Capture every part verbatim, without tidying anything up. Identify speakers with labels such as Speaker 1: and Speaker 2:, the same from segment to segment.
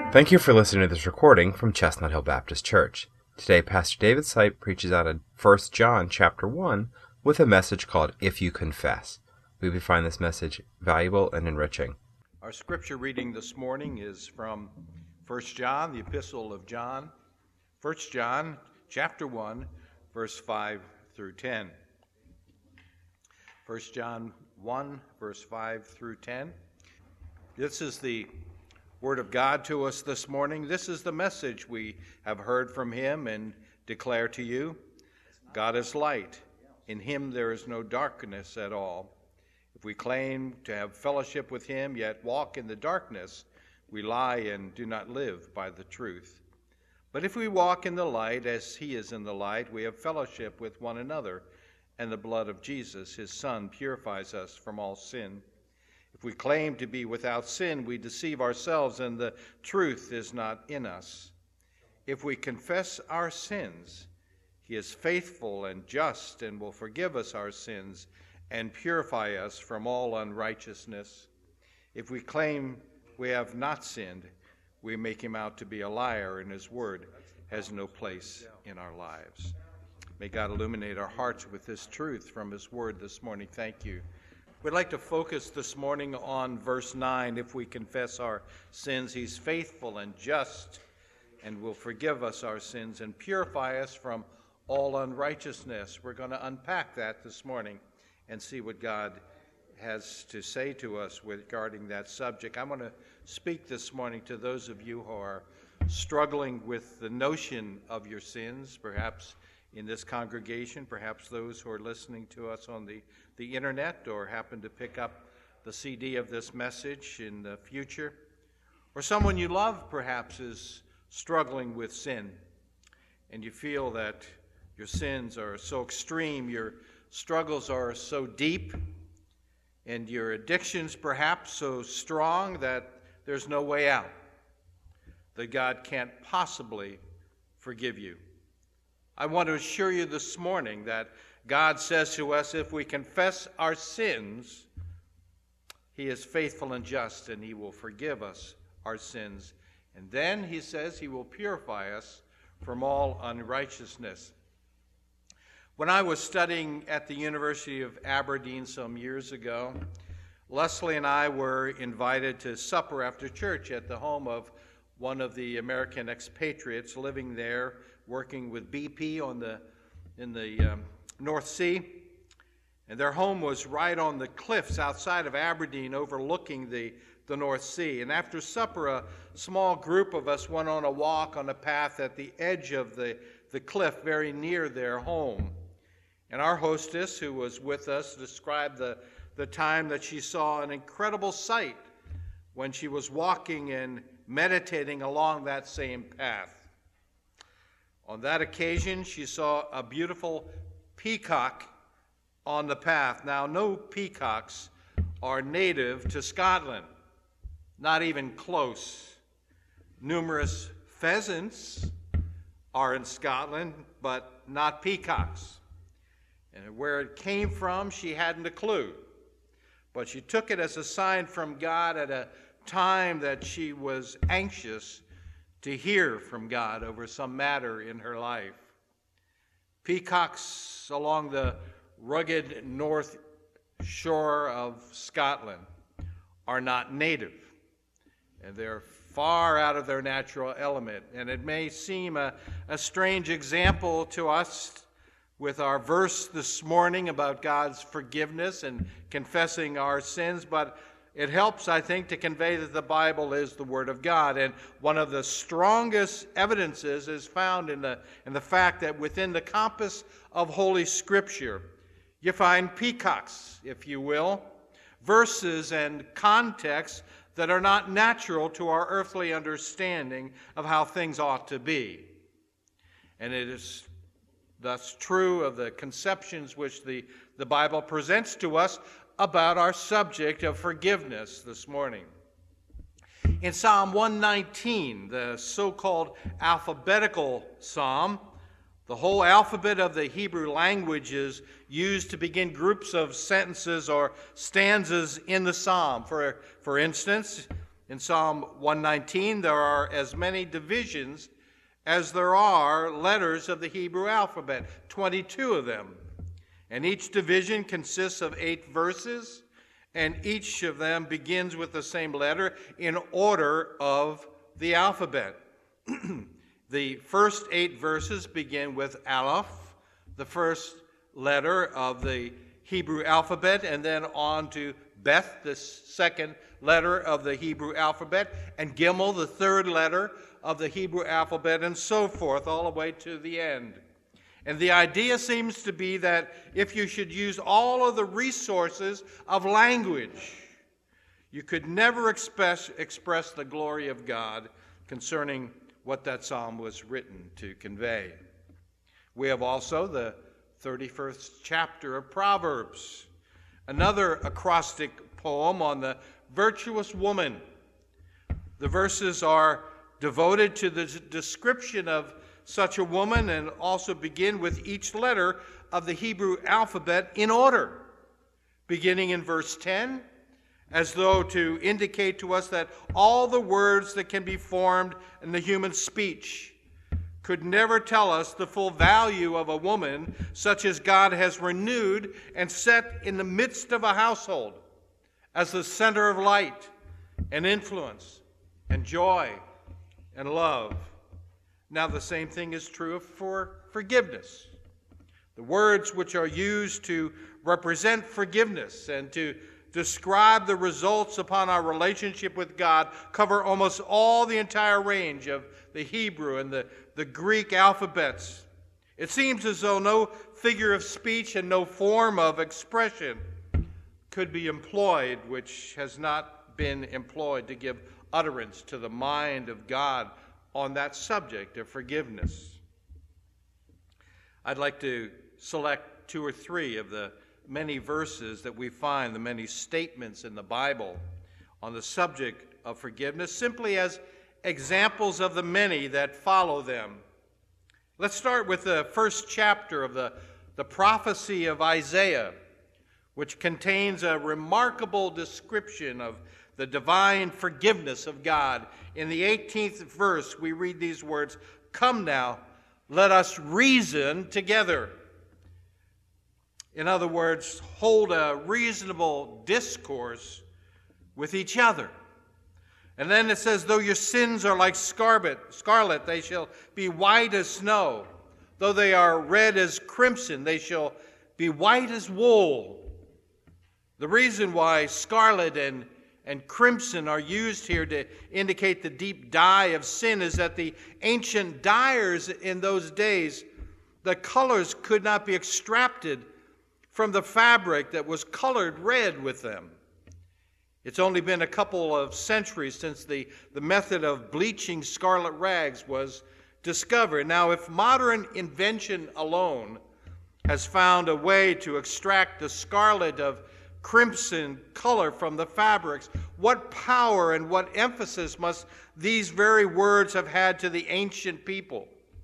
Speaker 1: Thank you for listening to this recording from Chestnut Hill Baptist Church. Today, Pastor David Sipe preaches out of First John chapter one with a message called If You Confess. We hope you find this message valuable and enriching.
Speaker 2: Our scripture reading this morning is from First John, the epistle of John. First John chapter one, verse five through ten. First John one, verse five through ten. This is the Word of God to us this morning. This is the message we have heard from him and declare to you. God is light. In him there is no darkness at all. If we claim to have fellowship with him, yet walk in the darkness, we lie and do not live by the truth. But if we walk in the light as he is in the light, we have fellowship with one another, and the blood of Jesus, his Son, purifies us from all sin. If we claim to be without sin, we deceive ourselves, and the truth is not in us. If we confess our sins, he is faithful and just and will forgive us our sins and purify us from all unrighteousness. If we claim we have not sinned, we make him out to be a liar, and his word has no place in our lives. May God illuminate our hearts with this truth from his word this morning. Thank you. We'd like to focus this morning on verse nine. If we confess our sins, he's faithful and just and will forgive us our sins and purify us from all unrighteousness. We're going to unpack that this morning and see what God has to say to us regarding that subject. I want to speak this morning to those of you who are struggling with the notion of your sins, perhaps in this congregation, perhaps those who are listening to us on the, the internet or happen to pick up the C D of this message in the future. Or someone you love perhaps is struggling with sin, and you feel that your sins are so extreme, your struggles are so deep, and your addictions perhaps so strong that there's no way out, that God can't possibly forgive you. I want to assure you this morning that God says to us, if we confess our sins, he is faithful and just, and he will forgive us our sins. And then he says he will purify us from all unrighteousness. When I was studying at the University of Aberdeen some years ago, Leslie and I were invited to supper after church at the home of one of the American expatriates living there, working with B P on the in the um, North Sea. And their home was right on the cliffs outside of Aberdeen overlooking the, the North Sea. And after supper, a small group of us went on a walk on a path at the edge of the, the cliff very near their home. And our hostess, who was with us, described the, the time that she saw an incredible sight when she was walking and meditating along that same path. On that occasion, she saw a beautiful peacock on the path. Now, no peacocks are native to Scotland, not even close. Numerous pheasants are in Scotland, but not peacocks. And where it came from, she hadn't a clue. But she took it as a sign from God at a time that she was anxious to hear from God over some matter in her life. Peacocks along the rugged north shore of Scotland are not native, and they're far out of their natural element. And it may seem a, a strange example to us with our verse this morning about God's forgiveness and confessing our sins, but it helps, I think, to convey that the Bible is the Word of God. And one of the strongest evidences is found in the, in the fact that within the compass of Holy Scripture, you find peacocks, if you will, verses and contexts that are not natural to our earthly understanding of how things ought to be. And it is thus true of the conceptions which the, the Bible presents to us about our subject of forgiveness this morning. In Psalm one nineteen, the so-called alphabetical psalm, the whole alphabet of the Hebrew language is used to begin groups of sentences or stanzas in the psalm. For, for instance, In Psalm one nineteen, there are as many divisions as there are letters of the Hebrew alphabet, twenty-two of them. And each division consists of eight verses, and each of them begins with the same letter in order of the alphabet. The first eight verses begin with Aleph, the first letter of the Hebrew alphabet, and then on to Beth, the second letter of the Hebrew alphabet, and Gimel, the third letter of the Hebrew alphabet, and so forth, all the way to the end. And the idea seems to be that if you should use all of the resources of language, you could never express, express the glory of God concerning what that psalm was written to convey. We have also the thirty-first chapter of Proverbs, another acrostic poem on the virtuous woman. The verses are devoted to the description of such a woman and also begin with each letter of the Hebrew alphabet in order, beginning in verse ten, as though to indicate to us that all the words that can be formed in the human speech could never tell us the full value of a woman such as God has renewed and set in the midst of a household as the center of light and influence and joy and love. Now, the same thing is true for forgiveness. The words which are used to represent forgiveness and to describe the results upon our relationship with God cover almost all the entire range of the Hebrew and the, the Greek alphabets. It seems as though no figure of speech and no form of expression could be employed which has not been employed to give utterance to the mind of God on that subject of forgiveness. I'd like to select two or three of the many verses that we find, the many statements in the Bible on the subject of forgiveness, simply as examples of the many that follow them. Let's start with the first chapter of the, the prophecy of Isaiah, which contains a remarkable description of the divine forgiveness of God. In the eighteenth verse, we read these words, "Come now, let us reason together." In other words, hold a reasonable discourse with each other. And then it says, "Though your sins are like scarlet, scarlet, they shall be white as snow. Though they are red as crimson, they shall be white as wool." The reason why scarlet and and crimson are used here to indicate the deep dye of sin is that the ancient dyers in those days, the colors could not be extracted from the fabric that was colored red with them. It's only been a couple of centuries since the, the method of bleaching scarlet rags was discovered. Now, if modern invention alone has found a way to extract the scarlet of crimson color from the fabrics, what power and what emphasis must these very words have had to the ancient people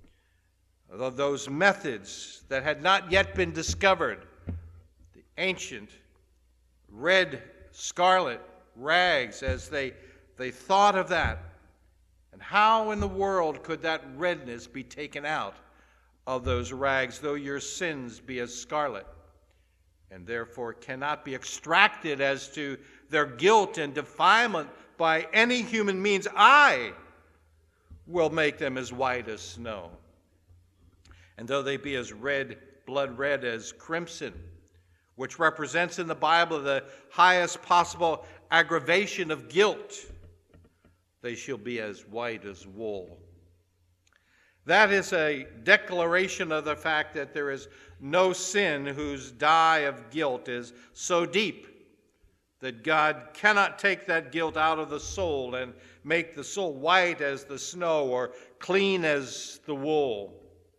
Speaker 2: of those methods that had not yet been discovered. The ancient red scarlet rags, as they, they thought of that. And how in the world could that redness be taken out of those rags, though your sins be as scarlet? And therefore cannot be extracted as to their guilt and defilement by any human means. I will make them as white as snow. And though they be as red, blood red as crimson, which represents in the Bible the highest possible aggravation of guilt, they shall be as white as wool. That is a declaration of the fact that there is no sin whose dye of guilt is so deep that God cannot take that guilt out of the soul and make the soul white as the snow or clean as the wool.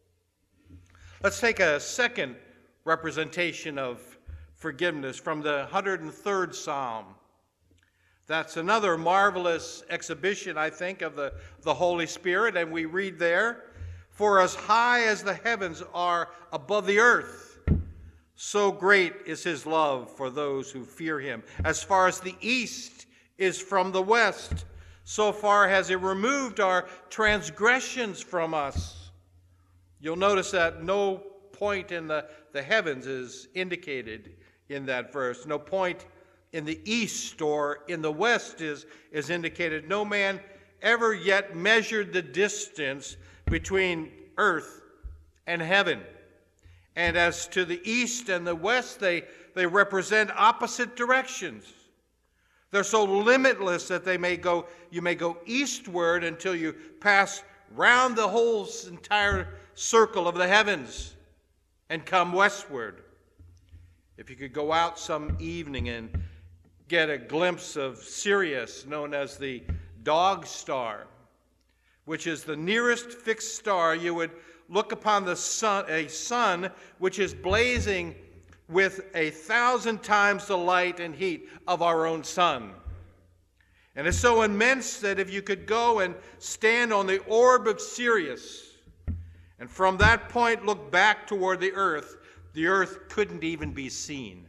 Speaker 2: Let's take a second representation of forgiveness from the one hundred third Psalm. That's another marvelous exhibition, I think, of the, the Holy Spirit, and we read there, "For as high as the heavens are above the earth, so great is his love for those who fear him. As far as the east is from the west, So far has he removed our transgressions from us. You'll notice that no point in the, the heavens is indicated in that verse. No point in the east or in the west is, is indicated. No man ever yet measured the distance between earth and heaven. And as to the east and the west, they, they represent opposite directions. They're so limitless that they may go, you may go eastward until you pass round the whole entire circle of the heavens and come westward. If you could go out some evening and get a glimpse of Sirius, known as the Dog Star, which is the nearest fixed star, you would look upon the sun, a sun which is blazing with a thousand times the light and heat of our own sun. And it's so immense that if you could go and stand on the orb of Sirius, and from that point look back toward the earth, the earth couldn't even be seen.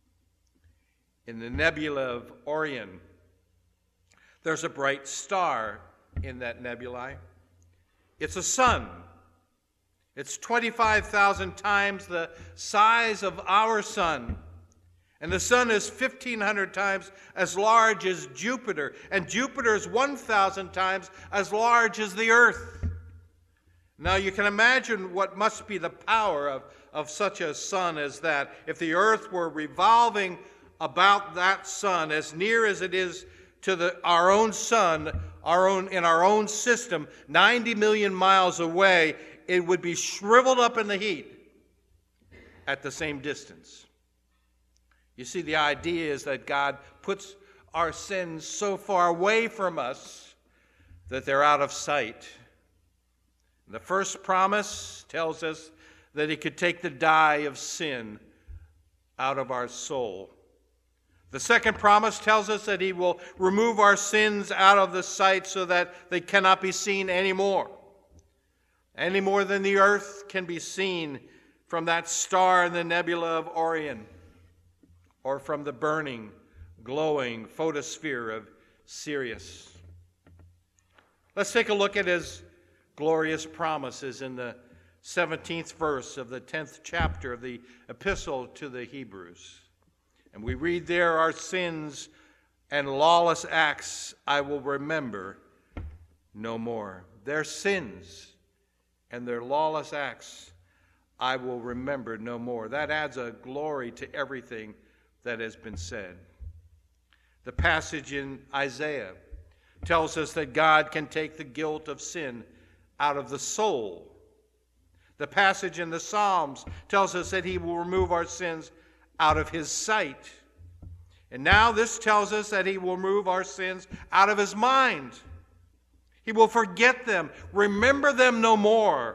Speaker 2: In the nebula of Orion, there's a bright star in that nebulae. It's a sun. It's twenty-five thousand times the size of our sun. And the sun is fifteen hundred times as large as Jupiter. And Jupiter is one thousand times as large as the earth. Now you can imagine what must be the power of, of such a sun as that. If the earth were revolving about that sun as near as it is to the, our own sun, our own, in our own system, ninety million miles away, it would be shriveled up in the heat at the same distance. You see, the idea is that God puts our sins so far away from us that they're out of sight. The first promise tells us that he could take the dye of sin out of our soul. The second promise tells us that he will remove our sins out of the sight so that they cannot be seen anymore. Any more than the earth can be seen from that star in the nebula of Orion, or from the burning, glowing photosphere of Sirius. Let's take a look at his glorious promises in the seventeenth verse of the tenth chapter of the epistle to the Hebrews. And we read there, our sins and lawless acts I will remember no more. Their sins and their lawless acts I will remember no more. That adds a glory to everything that has been said. The passage in Isaiah tells us that God can take the guilt of sin out of the soul. The passage in the Psalms tells us that he will remove our sins out of his sight. And now this tells us that he will remove our sins out of his mind. He will forget them, remember them no more.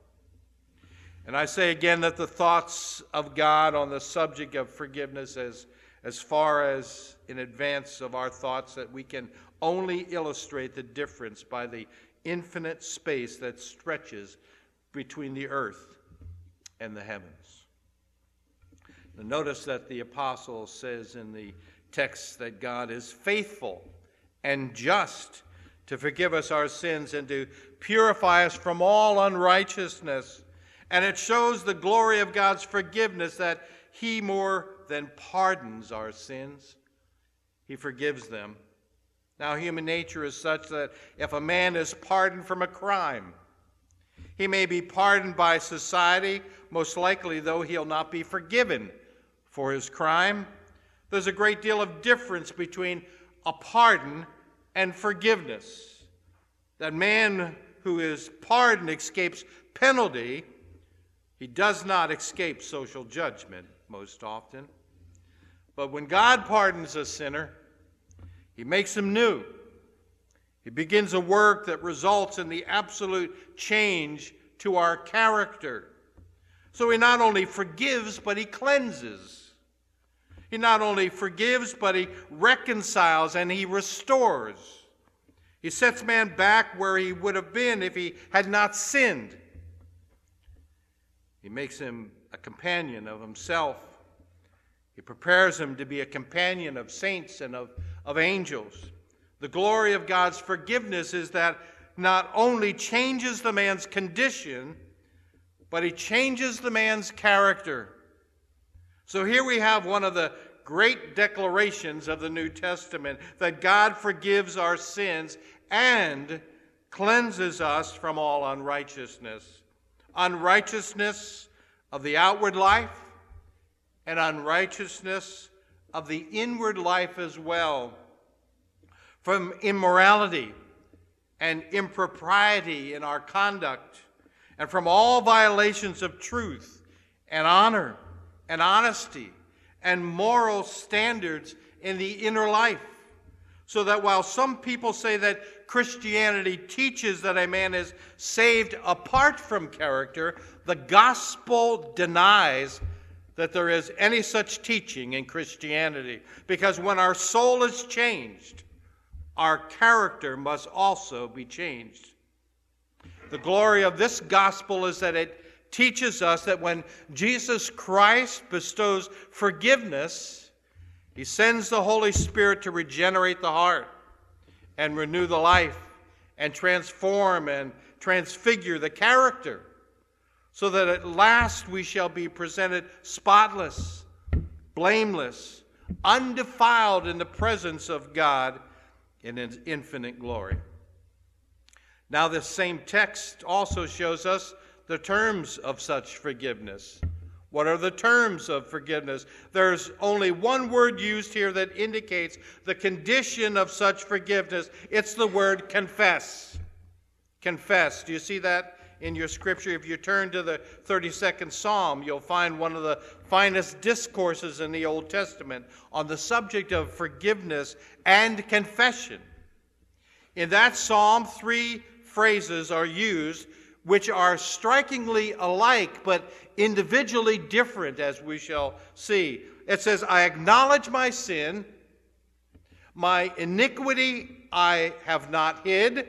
Speaker 2: And I say again that the thoughts of God on the subject of forgiveness, as, as far as in advance of our thoughts, that we can only illustrate the difference by the infinite space that stretches between the earth and the heavens. Now notice that the apostle says in the text that God is faithful and just to forgive us our sins and to purify us from all unrighteousness. And it shows the glory of God's forgiveness that he more than pardons our sins. He forgives them. Now, human nature is such that if a man is pardoned from a crime, he may be pardoned by society. Most likely, though, he'll not be forgiven for his crime. There's a great deal of difference between a pardon and forgiveness. That man who is pardoned escapes penalty. He does not escape social judgment most often. But when God pardons a sinner, he makes him new. He begins a work that results in the absolute change to our character. So he not only forgives, but he cleanses. He not only forgives, but he reconciles and he restores. He sets man back where he would have been if he had not sinned. He makes him a companion of himself. He prepares him to be a companion of saints and of, of angels. The glory of God's forgiveness is that not only changes the man's condition, but he changes the man's character. So here we have one of the great declarations of the New Testament, that God forgives our sins and cleanses us from all unrighteousness. Unrighteousness of the outward life and unrighteousness of the inward life as well. From immorality and impropriety in our conduct, and from all violations of truth and honor and honesty and moral standards in the inner life. So that while some people say that Christianity teaches that a man is saved apart from character, the gospel denies that there is any such teaching in Christianity. Because when our soul is changed, our character must also be changed. The glory of this gospel is that it teaches us that when Jesus Christ bestows forgiveness, he sends the Holy Spirit to regenerate the heart and renew the life and transform and transfigure the character, so that at last we shall be presented spotless, blameless, undefiled in the presence of God in his infinite glory. Now, this same text also shows us the terms of such forgiveness. What are the terms of forgiveness? There's only one word used here that indicates the condition of such forgiveness. It's the word confess. Confess. Do you see that in your scripture? If you turn to the thirty-second Psalm, you'll find one of the finest discourses in the Old Testament on the subject of forgiveness and confession. In that psalm, three phrases are used which are strikingly alike but individually different, as we shall see. It says, I acknowledge my sin, my iniquity I have not hid.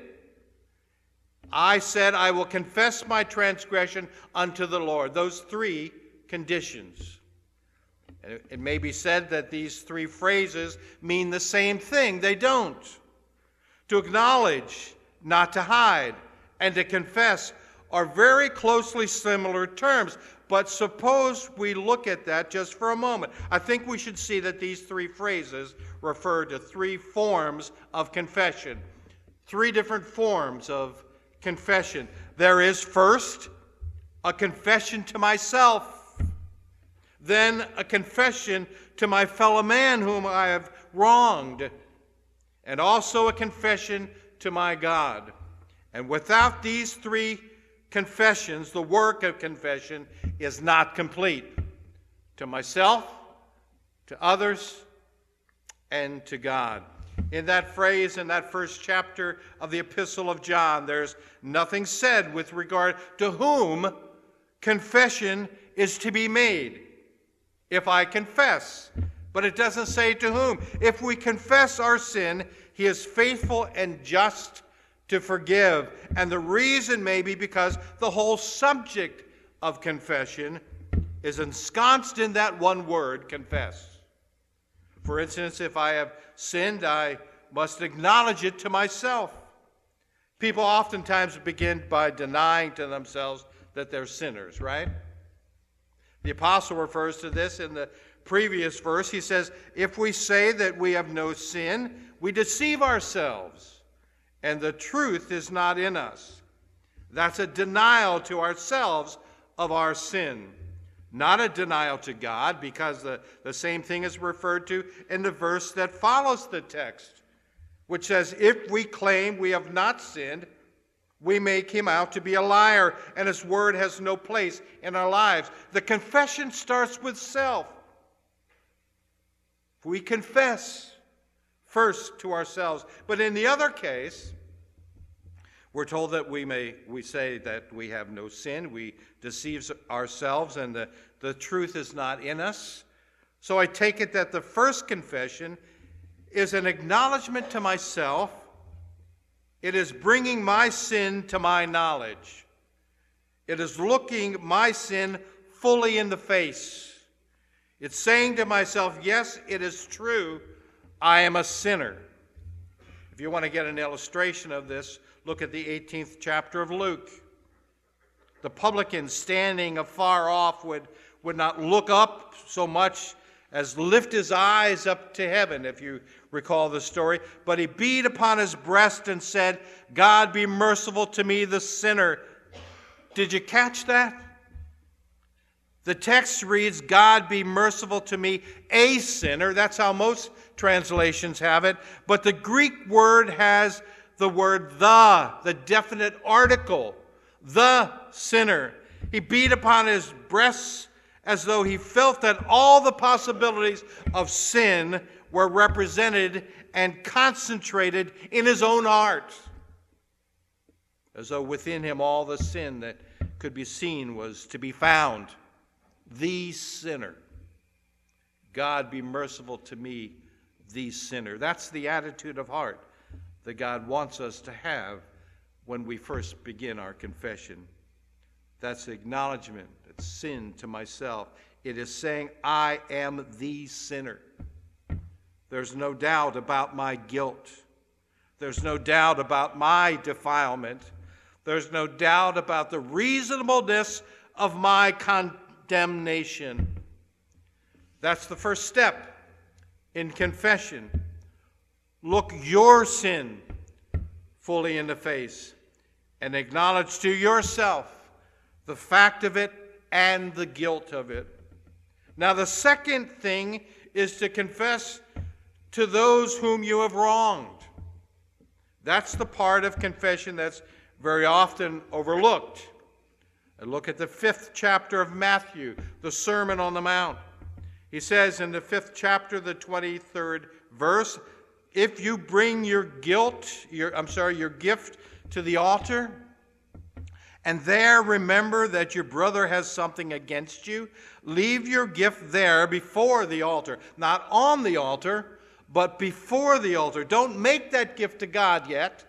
Speaker 2: I said, I will confess my transgression unto the Lord. Those three conditions. It may be said that these three phrases mean the same thing. They don't. To acknowledge, not to hide, and to confess are very closely similar terms. But suppose we look at that just for a moment. I think we should see that these three phrases refer to three forms of confession. Three different forms of confession. There is first a confession to myself, then a confession to my fellow man whom I have wronged, and also a confession to my God. And without these three confessions, the work of confession is not complete. To myself, to others, and to God. In that phrase, in that first chapter of the Epistle of John, there's nothing said with regard to whom confession is to be made. If I confess, but it doesn't say to whom. If we confess our sin, he is faithful and just to forgive. And the reason may be because the whole subject of confession is ensconced in that one word, confess. For instance, if I have sinned, I must acknowledge it to myself. People oftentimes begin by denying to themselves that they're sinners, right? The apostle refers to this in the previous verse. He says, if we say that we have no sin, we deceive ourselves, and the truth is not in us. That's a denial to ourselves of our sin. Not a denial to God, because the, the same thing is referred to in the verse that follows the text, which says, if we claim we have not sinned, we make him out to be a liar, and his word has no place in our lives. The confession starts with self. We confess first to ourselves. But in the other case, we're told that we may we say that we have no sin, we deceive ourselves, and the, the truth is not in us. So I take it that the first confession is an acknowledgement to myself. It is bringing my sin to my knowledge. It is looking my sin fully in the face. It's saying to myself, yes, it is true, I am a sinner. If you want to get an illustration of this, look at the eighteenth chapter of Luke. The publican standing afar off would, would not look up so much as lift his eyes up to heaven, if you recall the story. But he beat upon his breast and said, God be merciful to me, the sinner. Did you catch that? The text reads, God be merciful to me, a sinner. That's how most translations have it. But the Greek word has the word the, the definite article, the sinner. He beat upon his breast as though he felt that all the possibilities of sin were represented and concentrated in his own heart. As though within him all the sin that could be seen was to be found. The sinner. God be merciful to me, the sinner. That's the attitude of heart that God wants us to have when we first begin our confession. That's the acknowledgement that sin to myself. It is saying, I am the sinner. There's no doubt about my guilt. There's no doubt about my defilement. There's no doubt about the reasonableness of my condemnation. That's the first step in confession. Look your sin fully in the face and acknowledge to yourself the fact of it and the guilt of it. Now, the second thing is to confess to those whom you have wronged. That's the part of confession that's very often overlooked. And look at the fifth chapter of Matthew, the Sermon on the Mount. He says in the fifth chapter, the twenty-third verse, if you bring your guilt, your, I'm sorry, your gift to the altar, and there remember that your brother has something against you, leave your gift there before the altar. Not on the altar, but before the altar. Don't make that gift to God yet.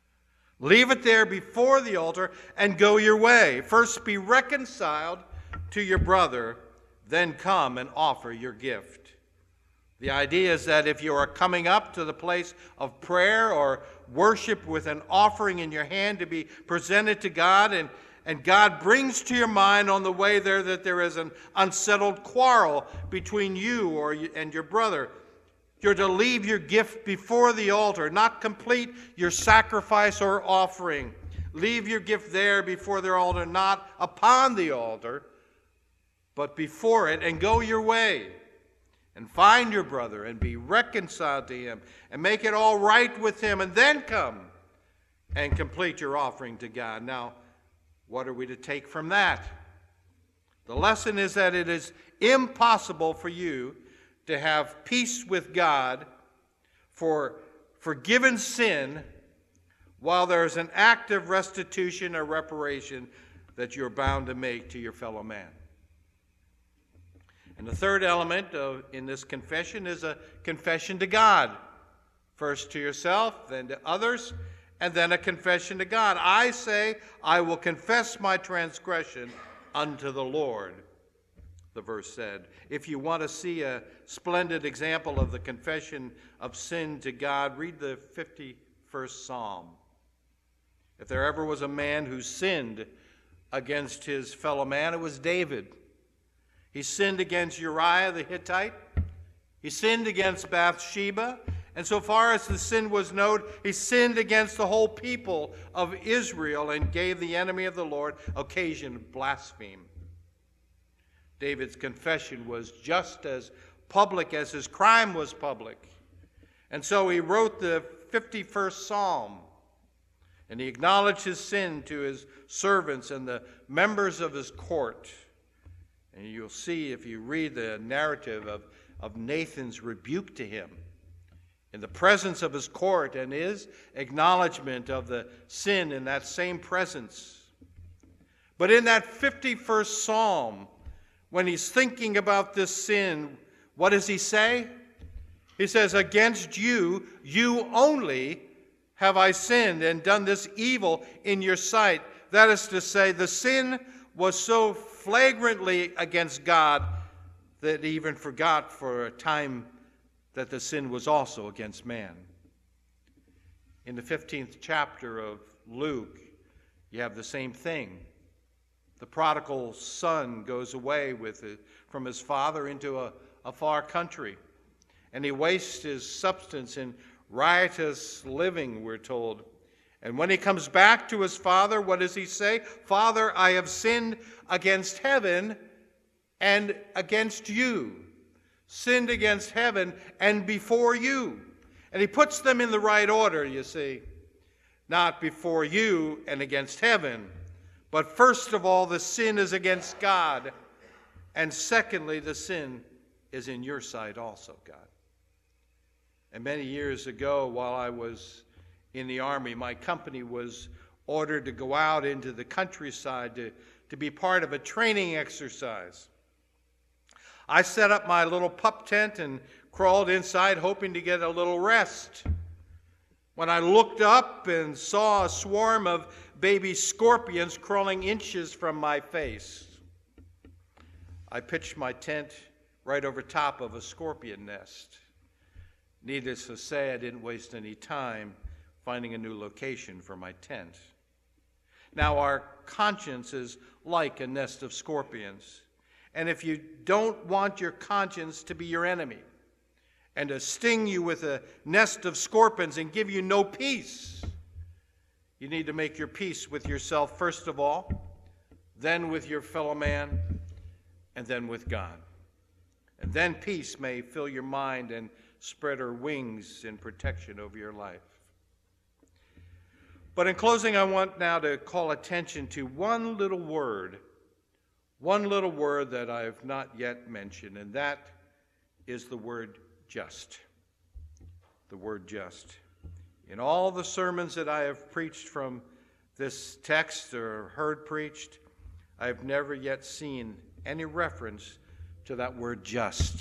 Speaker 2: Leave it there before the altar and go your way. First be reconciled to your brother, then come and offer your gift. The idea is that if you are coming up to the place of prayer or worship with an offering in your hand to be presented to God, and, and God brings to your mind on the way there that there is an unsettled quarrel between you or you and your brother, you're to leave your gift before the altar, not complete your sacrifice or offering. Leave your gift there before the altar, not upon the altar, but before it, and go your way. And find your brother and be reconciled to him and make it all right with him, and then come and complete your offering to God. Now, what are we to take from that? The lesson is that it is impossible for you to have peace with God for forgiven sin while there is an act of restitution or reparation that you're bound to make to your fellow man. And the third element of, in this confession is a confession to God. First to yourself, then to others, and then a confession to God. I say, I will confess my transgression unto the Lord, the verse said. If you want to see a splendid example of the confession of sin to God, read the fifty-first Psalm. If there ever was a man who sinned against his fellow man, it was David. He sinned against Uriah the Hittite. He sinned against Bathsheba. And so far as the sin was known, he sinned against the whole people of Israel and gave the enemy of the Lord occasion to blaspheme. David's confession was just as public as his crime was public. And so he wrote the fifty-first Psalm. And he acknowledged his sin to his servants and the members of his court. And you'll see if you read the narrative of, of Nathan's rebuke to him in the presence of his court and his acknowledgement of the sin in that same presence. But in that fifty-first Psalm, when he's thinking about this sin, what does he say? He says, against you, you only have I sinned and done this evil in your sight. That is to say, the sin was so flagrantly against God that he even forgot for a time that the sin was also against man. In the fifteenth chapter of Luke, you have the same thing. The prodigal son goes away with it, from his father into a, a far country, and he wastes his substance in riotous living, we're told. And when he comes back to his father, what does he say? Father, I have sinned against heaven and against you. Sinned against heaven and before you. And he puts them in the right order, you see. Not before you and against heaven, but first of all, the sin is against God. And secondly, the sin is in your sight also, God. And many years ago, while I was in the Army, my company was ordered to go out into the countryside to, to be part of a training exercise. I set up my little pup tent and crawled inside, hoping to get a little rest. When I looked up and saw a swarm of baby scorpions crawling inches from my face, I pitched my tent right over top of a scorpion nest. Needless to say, I didn't waste any time finding a new location for my tent. Now, our conscience is like a nest of scorpions. And if you don't want your conscience to be your enemy and to sting you with a nest of scorpions and give you no peace, you need to make your peace with yourself first of all, then with your fellow man, and then with God. And then peace may fill your mind and spread her wings in protection over your life. But in closing, I want now to call attention to one little word, one little word that I have not yet mentioned, and that is the word just. The word just. In all the sermons that I have preached from this text or heard preached, I have never yet seen any reference to that word just.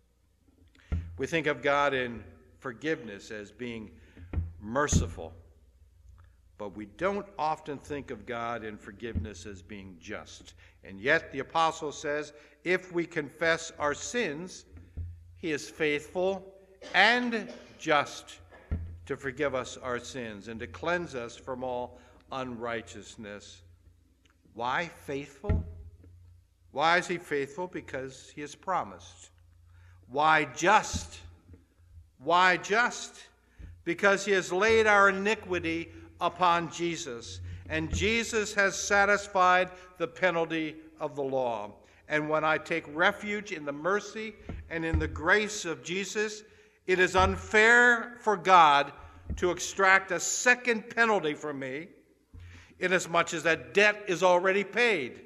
Speaker 2: We think of God in forgiveness as being merciful, but we don't often think of God in forgiveness as being just. And yet the apostle says, if we confess our sins, he is faithful and just to forgive us our sins and to cleanse us from all unrighteousness. Why faithful? Why is he faithful? Because he has promised. Why just? Why just? Because he has laid our iniquity upon Jesus, and Jesus has satisfied the penalty of the law. And when I take refuge in the mercy and in the grace of Jesus, it is unfair for God to extract a second penalty from me, inasmuch as that debt is already paid.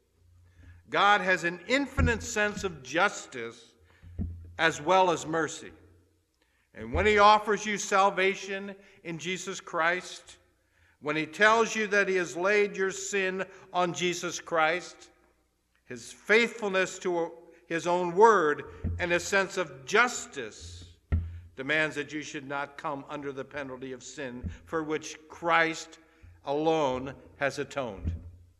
Speaker 2: God has an infinite sense of justice as well as mercy. And when he offers you salvation in Jesus Christ, when he tells you that he has laid your sin on Jesus Christ, his faithfulness to his own word and his sense of justice demands that you should not come under the penalty of sin for which Christ alone has atoned.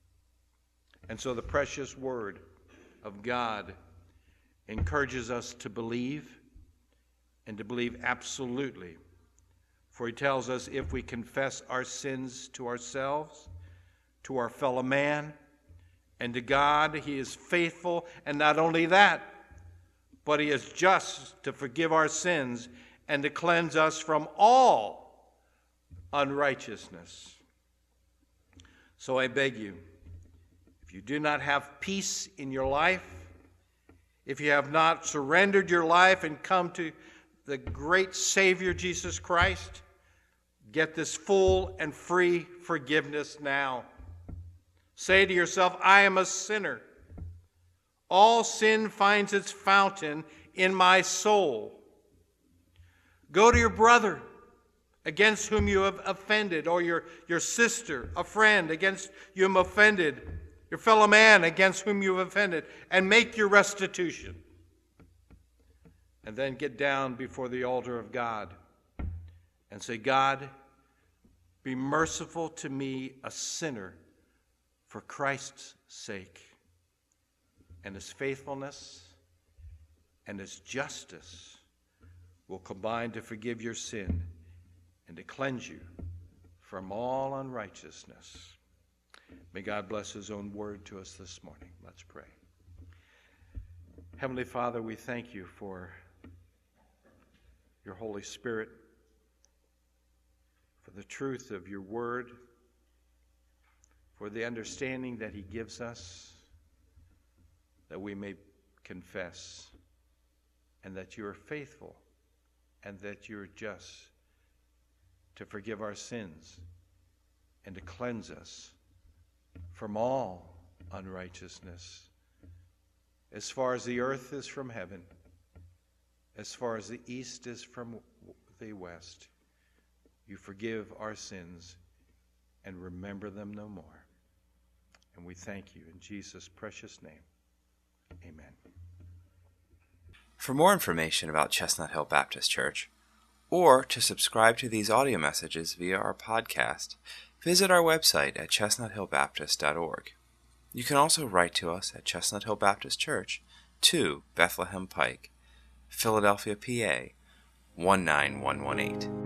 Speaker 2: And so the precious word of God encourages us to believe, and to believe absolutely. For he tells us if we confess our sins to ourselves, to our fellow man, and to God, he is faithful, and not only that, but he is just to forgive our sins and to cleanse us from all unrighteousness. So I beg you, if you do not have peace in your life, if you have not surrendered your life and come to the great Savior Jesus Christ, get this full and free forgiveness now. Say to yourself, I am a sinner. All sin finds its fountain in my soul. Go to your brother against whom you have offended, or your, your sister, a friend against whom you have offended, your fellow man against whom you have offended, and make your restitution. And then get down before the altar of God and say, God, be merciful to me, a sinner, for Christ's sake. And his faithfulness and his justice will combine to forgive your sin and to cleanse you from all unrighteousness. May God bless his own word to us this morning. Let's pray. Heavenly Father, we thank you for your Holy Spirit, for the truth of your word, for the understanding that he gives us, that we may confess, and that you are faithful, and that you are just to forgive our sins and to cleanse us from all unrighteousness. As far as the earth is from heaven, as far as the east is from the west, you forgive our sins and remember them no more. And we thank you in Jesus' precious name. Amen.
Speaker 1: For more information about Chestnut Hill Baptist Church, or to subscribe to these audio messages via our podcast, visit our website at chestnut hill baptist dot org. You can also write to us at Chestnut Hill Baptist Church, two Bethlehem Pike, Philadelphia, P A one nine one one eight.